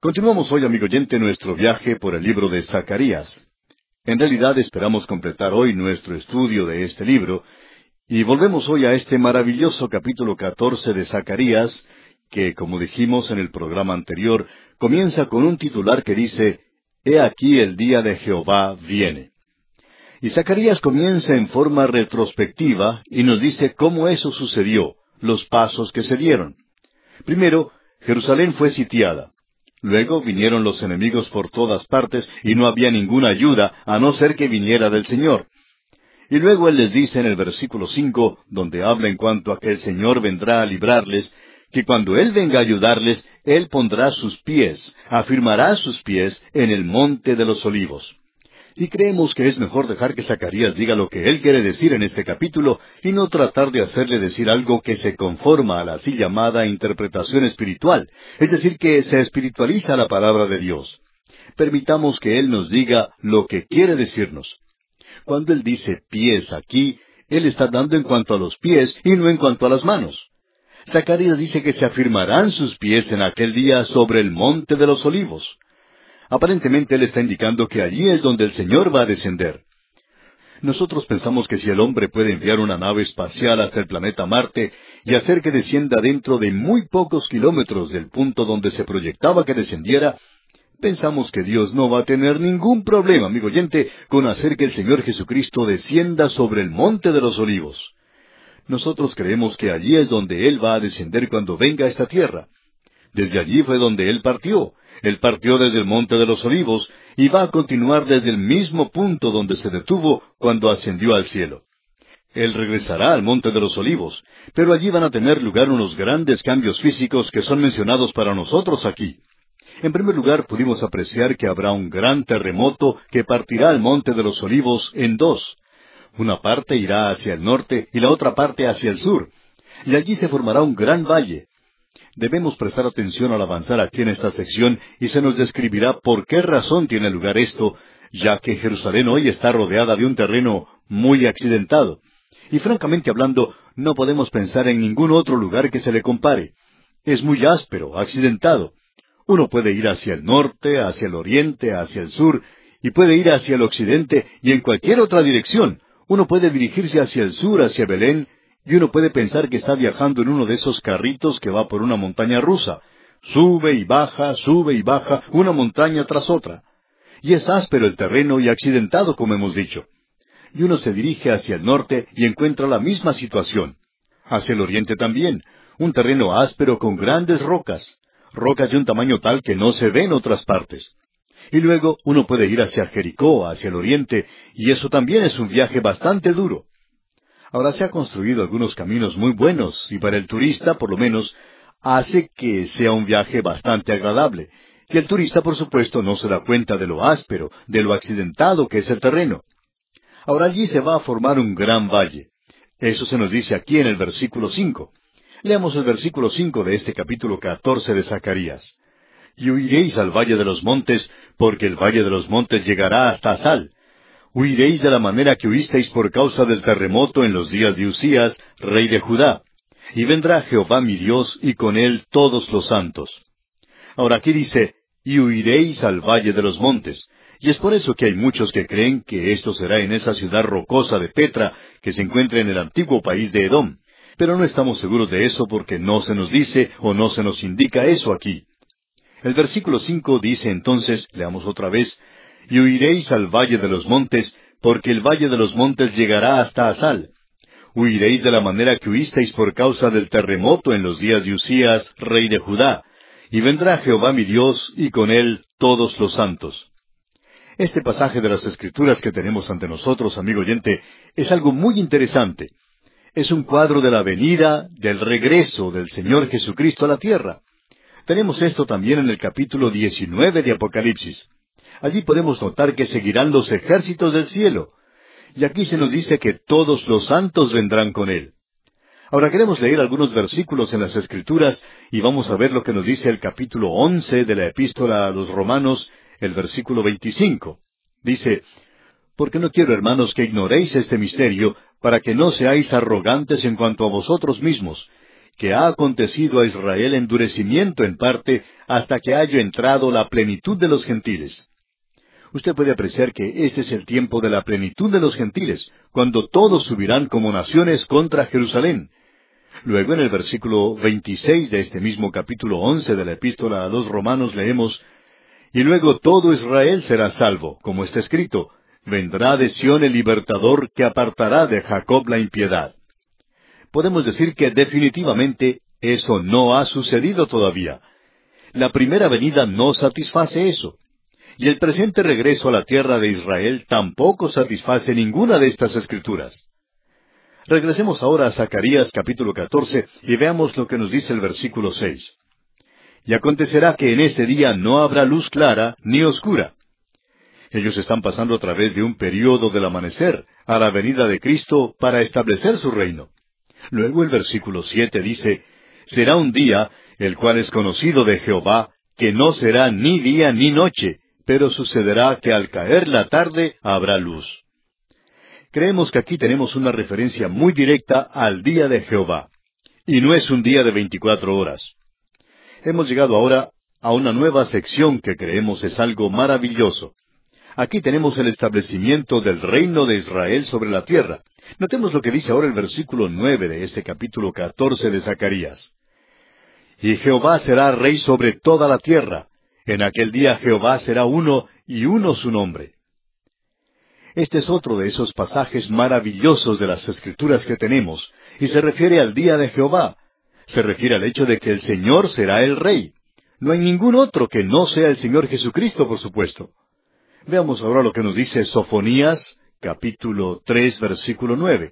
Continuamos hoy, amigo oyente, nuestro viaje por el libro de Zacarías. En realidad esperamos completar hoy nuestro estudio de este libro, y volvemos hoy a este maravilloso capítulo 14 de Zacarías, que, como dijimos en el programa anterior, comienza con un titular que dice, «He aquí el día de Jehová viene». Y Zacarías comienza en forma retrospectiva y nos dice cómo eso sucedió, los pasos que se dieron. Primero, Jerusalén fue sitiada. Luego vinieron los enemigos por todas partes y no había ninguna ayuda a no ser que viniera del Señor. Y luego Él les dice en el versículo 5, donde habla en cuanto a que el Señor vendrá a librarles, que cuando Él venga a ayudarles, Él pondrá sus pies, afirmará sus pies en el monte de los olivos. Y creemos que es mejor dejar que Zacarías diga lo que él quiere decir en este capítulo y no tratar de hacerle decir algo que se conforma a la así llamada interpretación espiritual, es decir, que se espiritualiza la palabra de Dios. Permitamos que él nos diga lo que quiere decirnos. Cuando él dice pies aquí, él está hablando en cuanto a los pies y no en cuanto a las manos. Zacarías dice que se afirmarán sus pies en aquel día sobre el monte de los olivos. Aparentemente Él está indicando que allí es donde el Señor va a descender. Nosotros pensamos que si el hombre puede enviar una nave espacial hasta el planeta Marte y hacer que descienda dentro de muy pocos kilómetros del punto donde se proyectaba que descendiera, pensamos que Dios no va a tener ningún problema, amigo oyente, con hacer que el Señor Jesucristo descienda sobre el monte de los olivos. Nosotros creemos que allí es donde Él va a descender cuando venga a esta tierra. Desde allí fue donde Él partió. Él partió desde el Monte de los Olivos y va a continuar desde el mismo punto donde se detuvo cuando ascendió al cielo. Él regresará al Monte de los Olivos, pero allí van a tener lugar unos grandes cambios físicos que son mencionados para nosotros aquí. En primer lugar, pudimos apreciar que habrá un gran terremoto que partirá al Monte de los Olivos en dos. Una parte irá hacia el norte y la otra parte hacia el sur, y allí se formará un gran valle. Debemos prestar atención al avanzar aquí en esta sección y se nos describirá por qué razón tiene lugar esto, ya que Jerusalén hoy está rodeada de un terreno muy accidentado. Y francamente hablando, no podemos pensar en ningún otro lugar que se le compare. Es muy áspero, accidentado. Uno puede ir hacia el norte, hacia el oriente, hacia el sur, y puede ir hacia el occidente y en cualquier otra dirección. Uno puede dirigirse hacia el sur, hacia Belén, y uno puede pensar que está viajando en uno de esos carritos que va por una montaña rusa. Sube y baja, una montaña tras otra. Y es áspero el terreno y accidentado, como hemos dicho. Y uno se dirige hacia el norte y encuentra la misma situación. Hacia el oriente también, un terreno áspero con grandes rocas. Rocas de un tamaño tal que no se ve en otras partes. Y luego uno puede ir hacia Jericó, hacia el oriente, y eso también es un viaje bastante duro. Ahora se ha construido algunos caminos muy buenos, y para el turista, por lo menos, hace que sea un viaje bastante agradable. Y el turista, por supuesto, no se da cuenta de lo áspero, de lo accidentado que es el terreno. Ahora allí se va a formar un gran valle. Eso se nos dice aquí en el versículo 5. Leamos el versículo 5 de este capítulo 14 de Zacarías. «Y huiréis al valle de los montes, porque el valle de los montes llegará hasta Asal. Huiréis de la manera que huisteis por causa del terremoto en los días de Usías, rey de Judá. Y vendrá Jehová mi Dios, y con él todos los santos». Ahora aquí dice, «Y huiréis al valle de los montes». Y es por eso que hay muchos que creen que esto será en esa ciudad rocosa de Petra, que se encuentra en el antiguo país de Edom. Pero no estamos seguros de eso porque no se nos dice o no se nos indica eso aquí. El versículo 5 dice entonces, leamos otra vez, «Y huiréis al valle de los montes, porque el valle de los montes llegará hasta Asal. Huiréis de la manera que huisteis por causa del terremoto en los días de Usías, rey de Judá. Y vendrá Jehová mi Dios, y con él todos los santos». Este pasaje de las Escrituras que tenemos ante nosotros, amigo oyente, es algo muy interesante. Es un cuadro de la venida, del regreso del Señor Jesucristo a la tierra. Tenemos esto también en el capítulo 19 de Apocalipsis. Allí podemos notar que seguirán los ejércitos del cielo. Y aquí se nos dice que todos los santos vendrán con Él. Ahora queremos leer algunos versículos en las Escrituras y vamos a ver lo que nos dice el capítulo 11 de la Epístola a los Romanos, el versículo 25. Dice, «Porque no quiero, hermanos, que ignoréis este misterio, para que no seáis arrogantes en cuanto a vosotros mismos, que ha acontecido a Israel endurecimiento en parte hasta que haya entrado la plenitud de los gentiles. Usted puede apreciar que este es el tiempo de la plenitud de los gentiles, cuando todos subirán como naciones contra Jerusalén. Luego en el versículo 26 de este mismo capítulo 11 de la Epístola a los Romanos leemos: y luego todo Israel será salvo, como está escrito: vendrá de Sión el libertador que apartará de Jacob la impiedad. Podemos decir que definitivamente eso no ha sucedido todavía. La primera venida no satisface eso. Y el presente regreso a la tierra de Israel tampoco satisface ninguna de estas escrituras. Regresemos ahora a Zacarías capítulo 14 y veamos lo que nos dice el versículo 6. Y acontecerá que en ese día no habrá luz clara ni oscura. Ellos están pasando a través de un período del amanecer a la venida de Cristo para establecer su reino. Luego el versículo 7 dice: será un día, el cual es conocido de Jehová, que no será ni día ni noche, pero sucederá que al caer la tarde habrá luz. Creemos que aquí tenemos una referencia muy directa al día de Jehová. Y no es un día de 24 horas. Hemos llegado ahora a una nueva sección que creemos es algo maravilloso. Aquí tenemos el establecimiento del reino de Israel sobre la tierra. Notemos lo que dice ahora el versículo 9 de este capítulo 14 de Zacarías. Y Jehová será rey sobre toda la tierra. En aquel día Jehová será uno, y uno su nombre. Este es otro de esos pasajes maravillosos de las Escrituras que tenemos, y se refiere al día de Jehová. Se refiere al hecho de que el Señor será el Rey. No hay ningún otro que no sea el Señor Jesucristo, por supuesto. Veamos ahora lo que nos dice Sofonías, capítulo 3, versículo 9.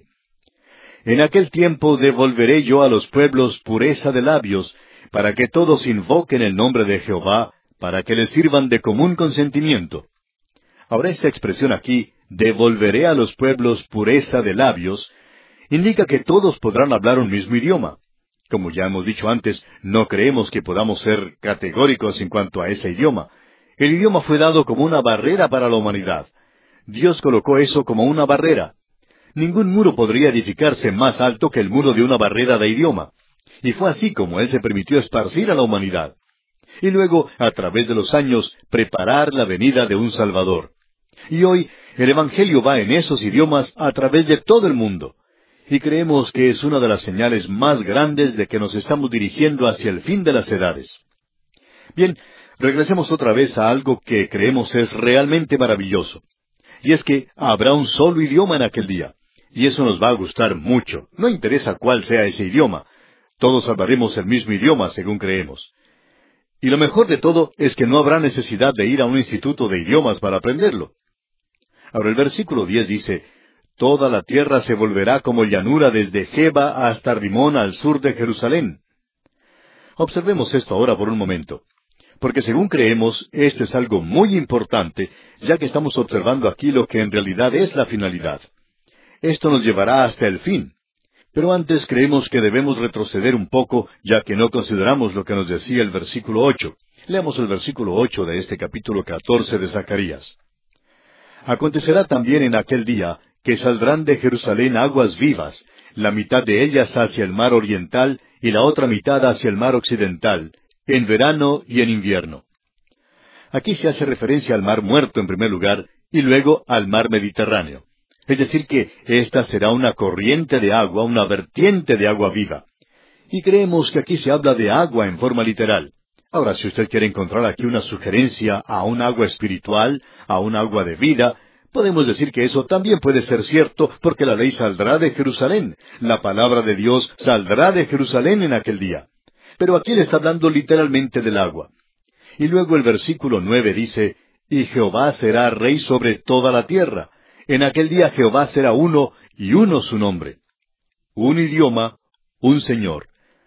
En aquel tiempo devolveré yo a los pueblos pureza de labios, para que todos invoquen el nombre de Jehová, para que les sirvan de común consentimiento. Ahora esta expresión aquí, devolveré a los pueblos pureza de labios, indica que todos podrán hablar un mismo idioma. Como ya hemos dicho antes, no creemos que podamos ser categóricos en cuanto a ese idioma. El idioma fue dado como una barrera para la humanidad. Dios colocó eso como una barrera. Ningún muro podría edificarse más alto que el muro de una barrera de idioma. Y fue así como Él se permitió esparcir a la humanidad. Y luego, a través de los años, preparar la venida de un Salvador. Y hoy, el Evangelio va en esos idiomas a través de todo el mundo. Y creemos que es una de las señales más grandes de que nos estamos dirigiendo hacia el fin de las edades. Bien, regresemos otra vez a algo que creemos es realmente maravilloso. Y es que habrá un solo idioma en aquel día. Y eso nos va a gustar mucho. No interesa cuál sea ese idioma. Todos hablaremos el mismo idioma, según creemos. Y lo mejor de todo es que no habrá necesidad de ir a un instituto de idiomas para aprenderlo. Ahora el versículo 10 dice: toda la tierra se volverá como llanura desde Geba hasta Rimón al sur de Jerusalén. Observemos esto ahora por un momento, porque según creemos, esto es algo muy importante, ya que estamos observando aquí lo que en realidad es la finalidad. Esto nos llevará hasta el fin. Pero antes creemos que debemos retroceder un poco, ya que no consideramos lo que nos decía el versículo 8. Leamos el versículo 8 de este capítulo 14 de Zacarías. Acontecerá también en aquel día que saldrán de Jerusalén aguas vivas, la mitad de ellas hacia el mar oriental y la otra mitad hacia el mar occidental, en verano y en invierno. Aquí se hace referencia al mar muerto en primer lugar y luego al mar Mediterráneo. Es decir que esta será una corriente de agua, una vertiente de agua viva. Y creemos que aquí se habla de agua en forma literal. Ahora, si usted quiere encontrar aquí una sugerencia a un agua espiritual, a un agua de vida, podemos decir que eso también puede ser cierto, porque la ley saldrá de Jerusalén. La palabra de Dios saldrá de Jerusalén en aquel día. Pero aquí le está hablando literalmente del agua. Y luego el versículo 9 dice: y Jehová será rey sobre toda la tierra. En aquel día Jehová será uno, y uno su nombre. Un idioma, un Señor.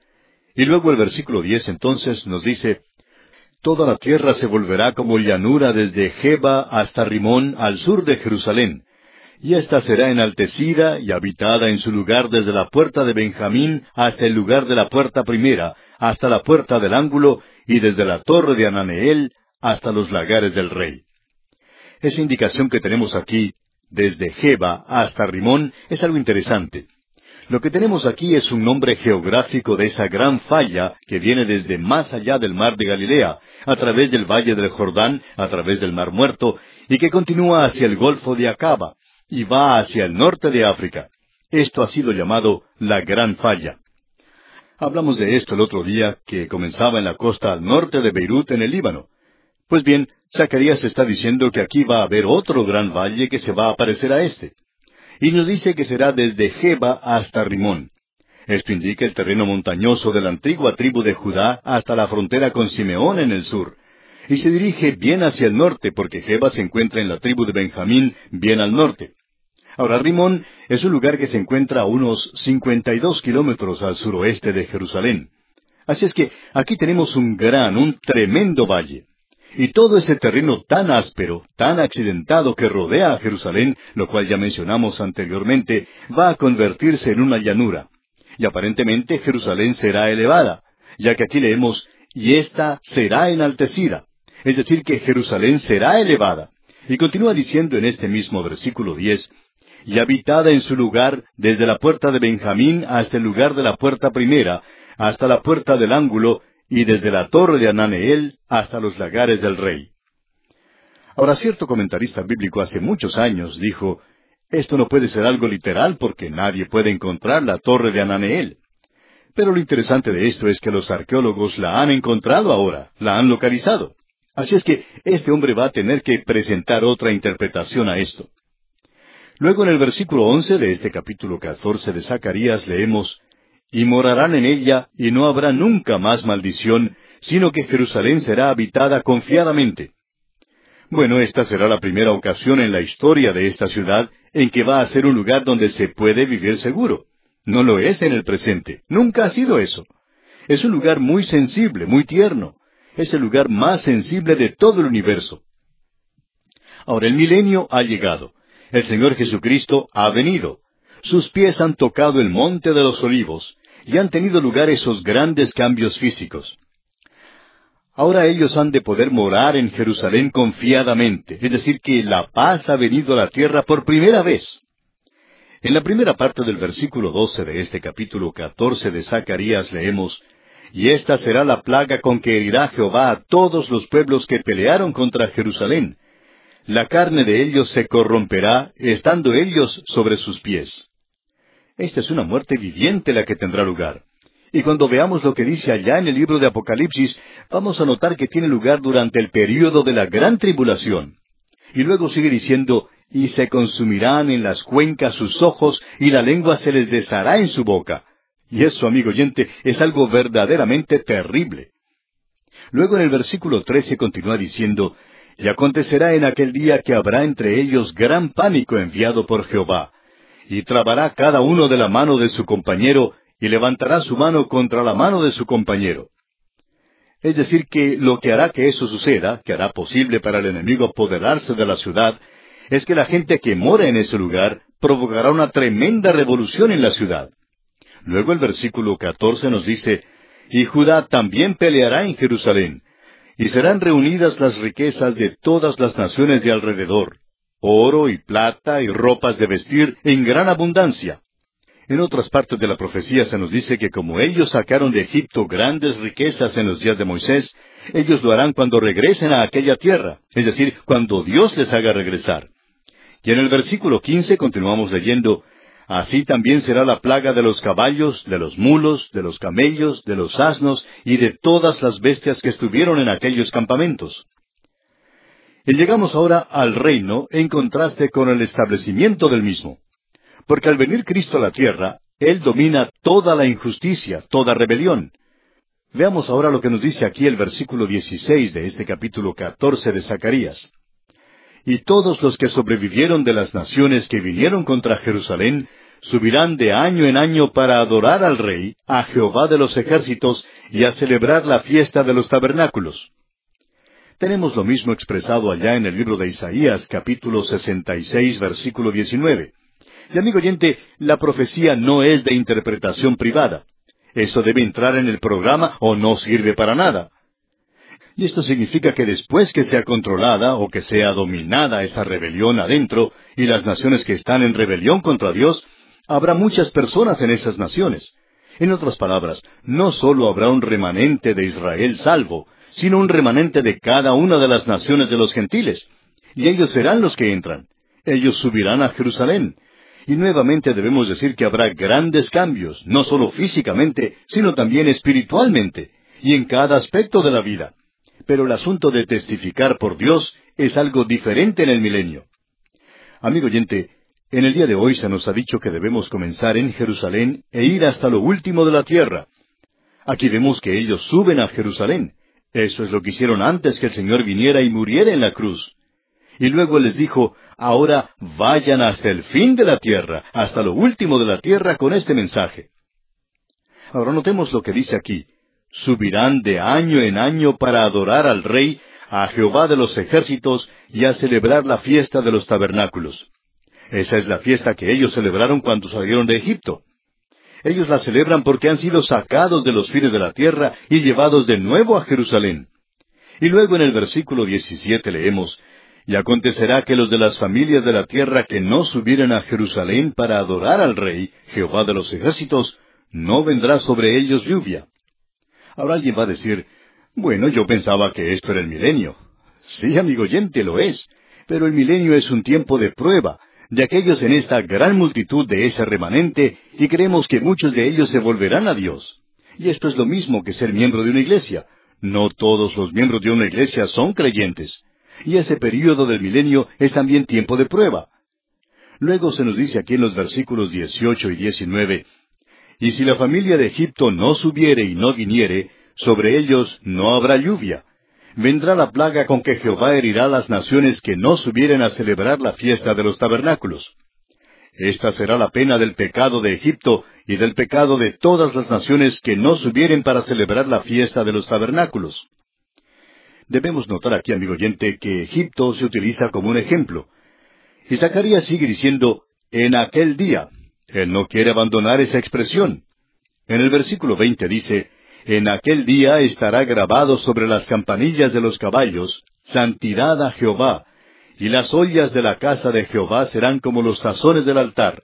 Y luego el versículo 10 entonces nos dice: toda la tierra se volverá como llanura desde Geba hasta Rimón al sur de Jerusalén. Y ésta será enaltecida y habitada en su lugar desde la puerta de Benjamín hasta el lugar de la puerta primera, hasta la puerta del ángulo, y desde la torre de Ananeel hasta los lagares del rey. Esa indicación que tenemos aquí, desde Geba hasta Rimón, es algo interesante. Lo que tenemos aquí es un nombre geográfico de esa gran falla que viene desde más allá del mar de Galilea, a través del valle del Jordán, a través del mar Muerto, y que continúa hacia el Golfo de Acaba, y va hacia el norte de África. Esto ha sido llamado la Gran Falla. Hablamos de esto el otro día, que comenzaba en la costa al norte de Beirut, en el Líbano. Pues bien, Zacarías está diciendo que aquí va a haber otro gran valle que se va a parecer a este. Y nos dice que será desde Geba hasta Rimón. Esto indica el terreno montañoso de la antigua tribu de Judá hasta la frontera con Simeón en el sur. Y se dirige bien hacia el norte, porque Geba se encuentra en la tribu de Benjamín, bien al norte. Ahora, Rimón es un lugar que se encuentra a unos 52 kilómetros al suroeste de Jerusalén. Así es que aquí tenemos un tremendo valle. Y todo ese terreno tan áspero, tan accidentado que rodea a Jerusalén, lo cual ya mencionamos anteriormente, va a convertirse en una llanura. Y aparentemente Jerusalén será elevada, ya que aquí leemos, y ésta será enaltecida. Es decir, que Jerusalén será elevada. Y continúa diciendo en este mismo versículo 10, y habitada en su lugar desde la puerta de Benjamín hasta el lugar de la puerta primera, hasta la puerta del ángulo, y desde la torre de Ananeel hasta los lagares del rey. Ahora, cierto comentarista bíblico hace muchos años dijo, esto no puede ser algo literal porque nadie puede encontrar la torre de Ananeel. Pero lo interesante de esto es que los arqueólogos la han encontrado ahora, la han localizado. Así es que este hombre va a tener que presentar otra interpretación a esto. Luego en el versículo 11 de este capítulo 14 de Zacarías leemos, y morarán en ella, y no habrá nunca más maldición, sino que Jerusalén será habitada confiadamente. Bueno, esta será la primera ocasión en la historia de esta ciudad en que va a ser un lugar donde se puede vivir seguro. No lo es en el presente, nunca ha sido eso. Es un lugar muy sensible, muy tierno. Es el lugar más sensible de todo el universo. Ahora, el milenio ha llegado. El Señor Jesucristo ha venido. Sus pies han tocado el monte de los olivos, y han tenido lugar esos grandes cambios físicos. Ahora ellos han de poder morar en Jerusalén confiadamente, es decir, que la paz ha venido a la tierra por primera vez. En la primera parte del versículo 12 de este capítulo 14 de Zacarías leemos, y esta será la plaga con que herirá Jehová a todos los pueblos que pelearon contra Jerusalén. La carne de ellos se corromperá, estando ellos sobre sus pies. Esta es una muerte viviente la que tendrá lugar. Y cuando veamos lo que dice allá en el libro de Apocalipsis, vamos a notar que tiene lugar durante el período de la gran tribulación. Y luego sigue diciendo, y se consumirán en las cuencas sus ojos, y la lengua se les deshará en su boca. Y eso, amigo oyente, es algo verdaderamente terrible. Luego en el versículo 13 continúa diciendo, y acontecerá en aquel día que habrá entre ellos gran pánico enviado por Jehová, y trabará cada uno de la mano de su compañero, y levantará su mano contra la mano de su compañero. Es decir, que lo que hará que eso suceda, que hará posible para el enemigo apoderarse de la ciudad, es que la gente que mora en ese lugar provocará una tremenda revolución en la ciudad. Luego el versículo 14 nos dice, y Judá también peleará en Jerusalén, y serán reunidas las riquezas de todas las naciones de alrededor, oro y plata y ropas de vestir en gran abundancia. En otras partes de la profecía se nos dice que como ellos sacaron de Egipto grandes riquezas en los días de Moisés, ellos lo harán cuando regresen a aquella tierra, es decir, cuando Dios les haga regresar. Y en el versículo 15 continuamos leyendo, así también será la plaga de los caballos, de los mulos, de los camellos, de los asnos y de todas las bestias que estuvieron en aquellos campamentos. Y llegamos ahora al reino en contraste con el establecimiento del mismo. Porque al venir Cristo a la tierra, Él domina toda la injusticia, toda rebelión. Veamos ahora lo que nos dice aquí el versículo 16 de este capítulo 14 de Zacarías. Y todos los que sobrevivieron de las naciones que vinieron contra Jerusalén, subirán de año en año para adorar al Rey, a Jehová de los ejércitos, y a celebrar la fiesta de los tabernáculos. Tenemos lo mismo expresado allá en el libro de Isaías, capítulo 66, versículo 19. Y amigo oyente, la profecía no es de interpretación privada. Eso debe entrar en el programa o no sirve para nada. Y esto significa que después que sea controlada o que sea dominada esa rebelión adentro y las naciones que están en rebelión contra Dios, Habrá muchas personas en esas naciones. En otras palabras, no solo habrá un remanente de Israel salvo, sino un remanente de cada una de las naciones de los gentiles. Y ellos serán los que entran. Ellos subirán a Jerusalén. Y nuevamente debemos decir que habrá grandes cambios, no solo físicamente, sino también espiritualmente, y en cada aspecto de la vida. Pero el asunto de testificar por Dios es algo diferente en el milenio. Amigo oyente, en el día de hoy se nos ha dicho que debemos comenzar en Jerusalén e ir hasta lo último de la tierra. Aquí vemos que ellos suben a Jerusalén. Eso es lo que hicieron antes que el Señor viniera y muriera en la cruz. Y luego les dijo, ahora vayan hasta el fin de la tierra, hasta lo último de la tierra con este mensaje. Ahora notemos lo que dice aquí. Subirán de año en año para adorar al Rey, a Jehová de los ejércitos, y a celebrar la fiesta de los tabernáculos. Esa es la fiesta que ellos celebraron cuando salieron de Egipto. Ellos la celebran porque han sido sacados de los fines de la tierra y llevados de nuevo a Jerusalén. Y luego en el versículo 17 leemos, y acontecerá que los de las familias de la tierra que no subieren a Jerusalén para adorar al Rey, Jehová de los ejércitos, no vendrá sobre ellos lluvia. Ahora alguien va a decir, bueno, yo pensaba que esto era el milenio. Sí, amigo oyente, lo es. Pero el milenio es un tiempo de prueba, de aquellos en esta gran multitud de ese remanente, y creemos que muchos de ellos se volverán a Dios. Y esto es lo mismo que ser miembro de una iglesia. No todos los miembros de una iglesia son creyentes. Y ese período del milenio es también tiempo de prueba. Luego se nos dice aquí en los versículos 18 y 19, y si la familia de Egipto no subiere y no viniere, sobre ellos no habrá lluvia. Vendrá la plaga con que Jehová herirá las naciones que no subieren a celebrar la fiesta de los tabernáculos. Esta será la pena del pecado de Egipto y del pecado de todas las naciones que no subieren para celebrar la fiesta de los tabernáculos. Debemos notar aquí, amigo oyente, que Egipto se utiliza como un ejemplo. Y Zacarías sigue diciendo, en aquel día. Él no quiere abandonar esa expresión. En el versículo 20 dice, en aquel día estará grabado sobre las campanillas de los caballos, santidad a Jehová, y las ollas de la casa de Jehová serán como los tazones del altar.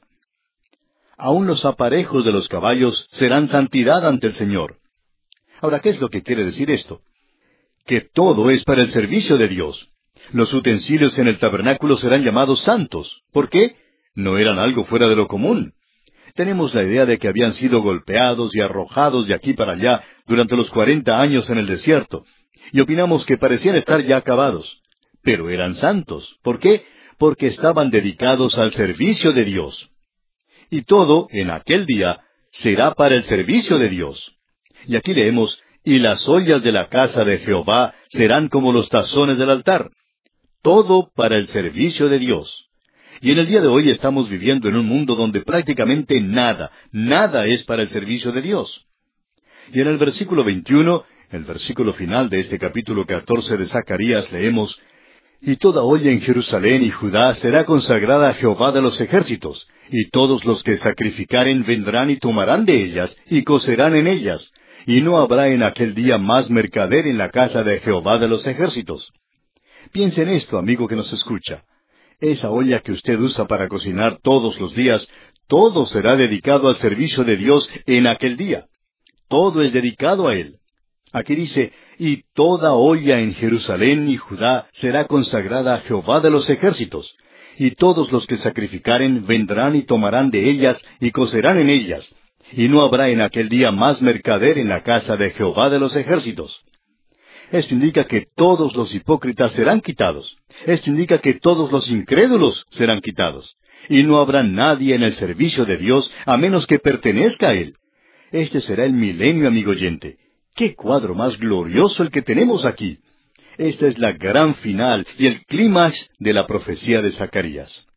Aun los aparejos de los caballos serán santidad ante el Señor. Ahora, ¿qué es lo que quiere decir esto? Que todo es para el servicio de Dios. Los utensilios en el tabernáculo serán llamados santos. ¿Por qué? No eran algo fuera de lo común. Tenemos la idea de que habían sido golpeados y arrojados de aquí para allá durante los 40 años en el desierto, y opinamos que parecían estar ya acabados. Pero eran santos. ¿Por qué? Porque estaban dedicados al servicio de Dios. Y todo, en aquel día, será para el servicio de Dios. Y aquí leemos, y las ollas de la casa de Jehová serán como los tazones del altar. Todo para el servicio de Dios. Y en el día de hoy estamos viviendo en un mundo donde prácticamente nada es para el servicio de Dios. Y en el versículo 21, el versículo final de este capítulo 14 de Zacarías, leemos, y toda olla en Jerusalén y Judá será consagrada a Jehová de los ejércitos, y todos los que sacrificaren vendrán y tomarán de ellas, y cocerán en ellas, y no habrá en aquel día más mercader en la casa de Jehová de los ejércitos. Piense en esto, amigo que nos escucha. Esa olla que usted usa para cocinar todos los días, todo será dedicado al servicio de Dios en aquel día. Todo es dedicado a Él. Aquí dice, y toda olla en Jerusalén y Judá será consagrada a Jehová de los ejércitos, y todos los que sacrificaren vendrán y tomarán de ellas y cocerán en ellas, y no habrá en aquel día más mercader en la casa de Jehová de los ejércitos. Esto indica que todos los hipócritas serán quitados. Esto indica que todos los incrédulos serán quitados. Y no habrá nadie en el servicio de Dios a menos que pertenezca a Él. Este será el milenio, amigo oyente. ¡Qué cuadro más glorioso el que tenemos aquí! Esta es la gran final y el clímax de la profecía de Zacarías.